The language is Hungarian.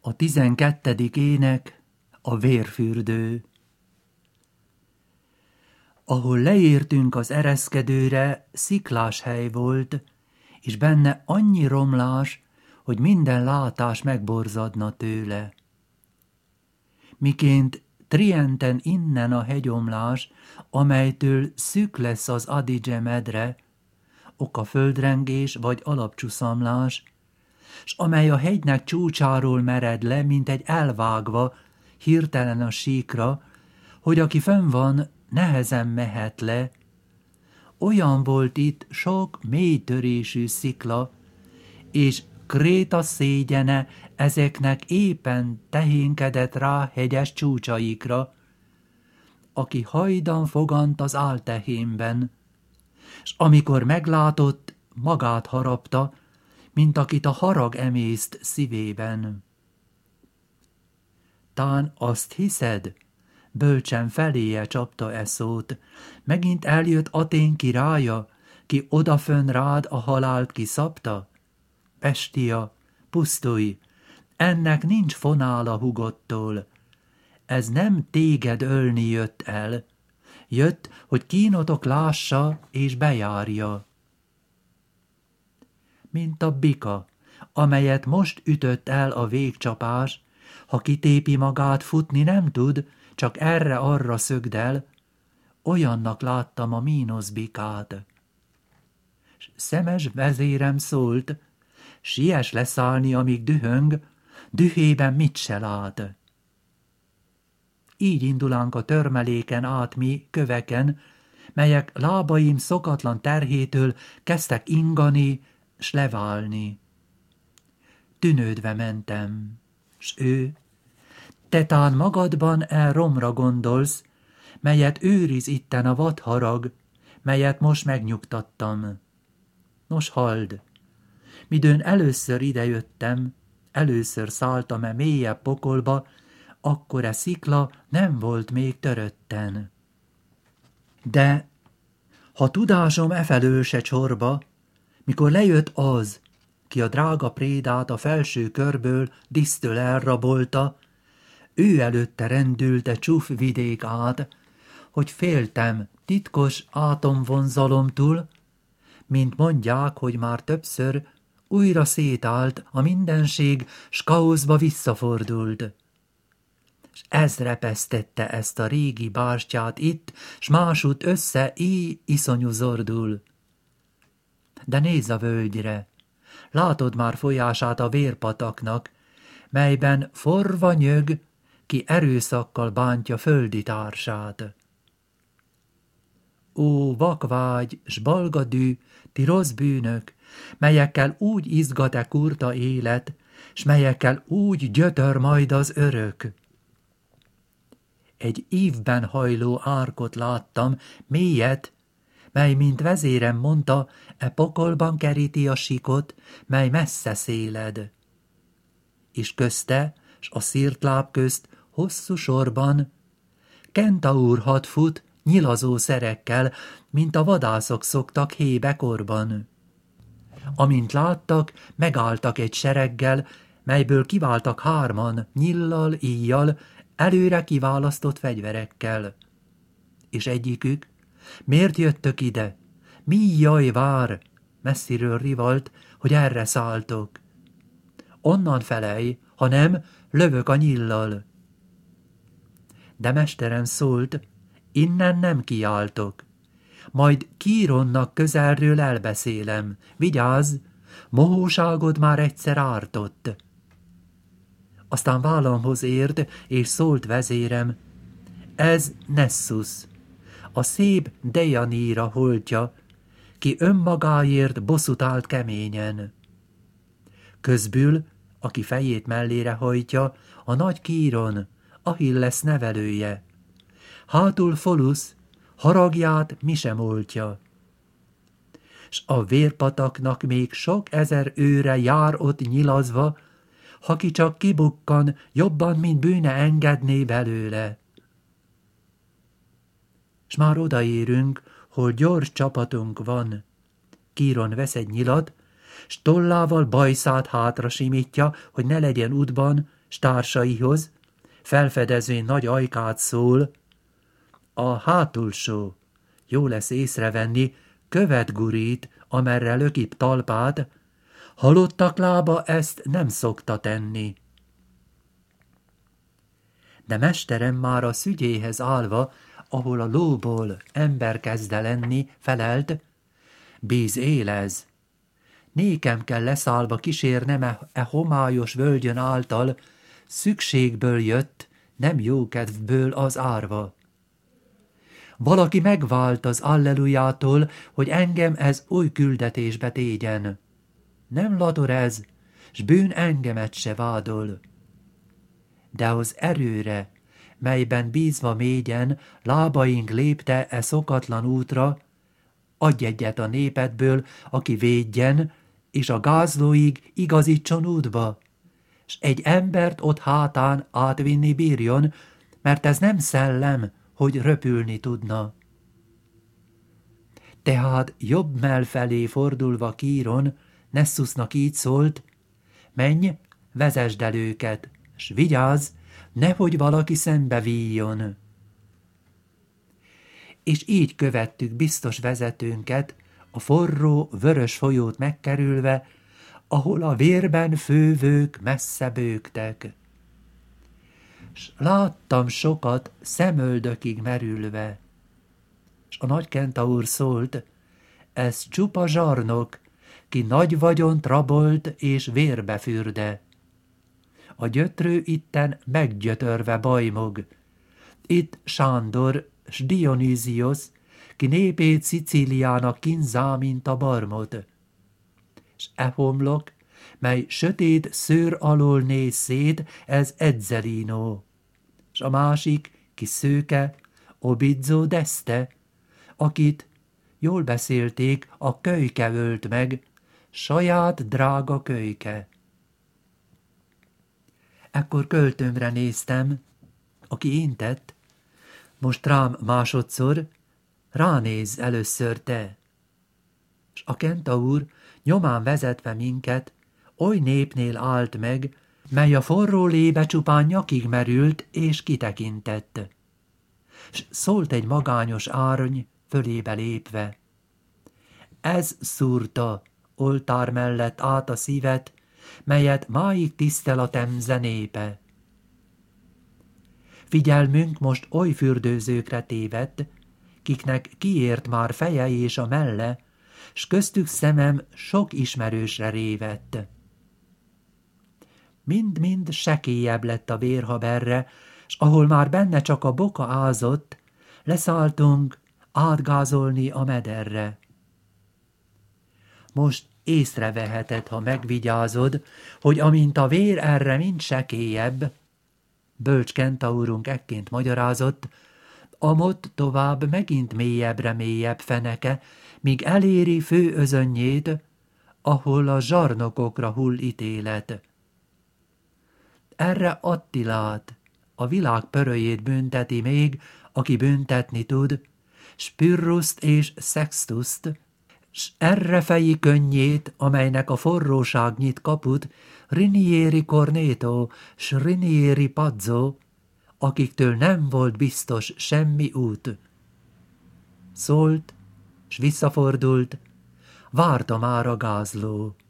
A 12. ének, a vérfürdő. Ahol leértünk az ereszkedőre, sziklás hely volt, és benne annyi romlás, hogy minden látás megborzadna tőle. Miként Trienten innen a hegyomlás, amelytől szűk lesz az Adige medre, oka földrengés vagy alapcsuszamlás, s amely a hegynek csúcsáról mered le, mint egy elvágva, hirtelen a síkra, hogy aki fönn van, nehezen mehet le. Olyan volt itt sok mélytörésű szikla, és Kréta szégyene ezeknek éppen tehénkedett rá hegyes csúcsaikra, aki hajdan fogant az áltehénben, s amikor meglátott, magát harapta, mint akit a harag emészt szívében. Tán azt hiszed? Bölcsen feléje csapta e szót. Megint eljött Atén királya, ki odafönn rád a halált kiszabta? Pestia, pusztulj, ennek nincs fonála hugodtól. Ez nem téged ölni jött el. Jött, hogy kínotok lássa és bejárja. Mint a bika, amelyet most ütött el a végcsapás, ha kitépi magát, futni nem tud, csak erre-arra szögdel, olyannak láttam a mínoszbikát. S szemes vezérem szólt, siess leszállni, amíg dühöng, dühében mit se lát. Így indulánk a törmeléken át mi, köveken, melyek lábaim szokatlan terhétől kezdtek ingani, s leválni. Tűnődve mentem, s ő, te tán magadban el romra gondolsz, melyet őriz itten a vadharag, melyet most megnyugtattam. Nos, halld, midőn először idejöttem, először szálltam mélyebb pokolba, akkor szikla nem volt még törötten. De, ha tudásom efelől se csorba, mikor lejött az, ki a drága prédát a felső körből disztől elrabolta, ő előtte rendülte csúf vidék át, hogy féltem titkos átomvonzalomtól, mint mondják, hogy már többször újra szétállt a mindenség, s kaoszba visszafordult. S ez repesztette ezt a régi bástyát itt, s másút össze iszonyú zordul. De nézz a völgyre, látod már folyását a vérpataknak, melyben forva nyög, ki erőszakkal bántja földi társát. Ó, vakvágy, s balgadű, ti rossz bűnök, melyekkel úgy izgat kurta élet, s melyekkel úgy gyötör majd az örök. Egy ívben hajló árkot láttam, mélyet, mely, mint vezérem mondta, pokolban keríti a sikot, mely messze széled. És közte, s a szirtláb közt, hosszú sorban, kentaur had fut, nyilazó szerekkel, mint a vadászok szoktak hébekorban. Amint láttak, megálltak egy sereggel, melyből kiváltak hárman, nyillal, íjjal, előre kiválasztott fegyverekkel. És egyikük, miért jöttök ide? Mi jaj vár? Messziről rivalt, hogy erre szálltok. Onnan felej, ha nem, lövök a nyillal. De mesterem szólt, innen nem kiáltok. Majd Kíronnak közelről elbeszélem. Vigyázz, mohóságod már egyszer ártott. Aztán vállamhoz ért, és szólt vezérem, ez Nessus, a szép Deianira holtja, ki önmagáért bosszút állt keményen. Közbül, aki fejét mellére hajtja, a nagy Kíron, Achilles nevelője. Hátul Pholusz, haragját mi sem oltja. S a vérpataknak még sok ezer őre jár ott nyilazva, ha ki csak kibukkan, jobban, mint bűne engedné belőle. S már odaérünk, hol gyors csapatunk van. Kíron vesz egy nyilat, s tollával bajszát hátra simítja, hogy ne legyen útban, s társaihoz, felfedezvén nagy ajkát szól: a hátulsó, jó lesz észrevenni, követ gurít, amerre lökip talpát, halottak lába ezt nem szokta tenni. De mesterem már a szügyéhez állva, ahol a lóból ember kezd lenni, felelt: bíz élez. Nékem kell leszállva kísérnem e homályos völgyön által, szükségből jött, nem jókedvből az árva. Valaki megvált az allelujától, hogy engem ez új küldetésbe tégyen. Nem lador ez, s bűn engemet se vádol. De az erőre, melyben bízva mégyen lábaink lépte e szokatlan útra, adj egyet a népedből, aki védjen, és a gázlóig igazítson útba, s egy embert ott hátán átvinni bírjon, mert ez nem szellem, hogy röpülni tudna. Tehát jobb mell felé fordulva Kíron, Nesszusznak így szólt: menj, vezesd el őket, s vigyázz, nehogy valaki szembe víjjon. És így követtük biztos vezetőnket, a forró, vörös folyót megkerülve, ahol a vérben fővők messze bőgtek. S láttam sokat szemöldökig merülve. S a nagy kentaur szólt: ez csupa zsarnok, ki nagy vagyont rabolt és vérbe fürde. A gyötrő itten meggyötörve bajmog. Itt Sándor s Dionýziosz, ki népét Szicíliának kínzá, mint a barmot. S e homlok, mely sötét szőr alól néz szét, ez Edzerino. S a másik, ki szőke, Obidzo d'Este, akit, jól beszélték, a kölyke ölt meg, saját drága kölyke. Ekkor költőmre néztem, aki intett: most rám másodszor, ránéz először te. S a kentaur nyomán vezetve minket, oly népnél állt meg, mely a forró lébe csupán nyakig merült és kitekintett. S szólt egy magányos árny fölébe lépve: ez szúrta oltár mellett át a szívet, melyet máig tisztel a Temze népe. Figyelmünk most oly fürdőzőkre tévedt, kiknek kiért már feje és a melle, s köztük szemem sok ismerősre révett. Mind-mind sekélyebb lett a vérhaberre, s ahol már benne csak a boka ázott, leszálltunk átgázolni a mederre. Most észreveheted, ha megvigyázod, hogy amint a vér erre mind sekélyebb, bölcs kentaurunk ekként magyarázott, amott tovább megint mélyebb feneke, míg eléri fő özönnyét, ahol a zsarnokokra hull ítélet. Erre Attilát, a világ pörölyét bünteti még, aki büntetni tud, Spürruszt és Sextuszt, s errefeji könnyét, amelynek a forróság nyit kaput, Rinieri Corneto s Rinieri Pazzo, akiktől nem volt biztos semmi út. Szólt, s visszafordult, várta már a gázló.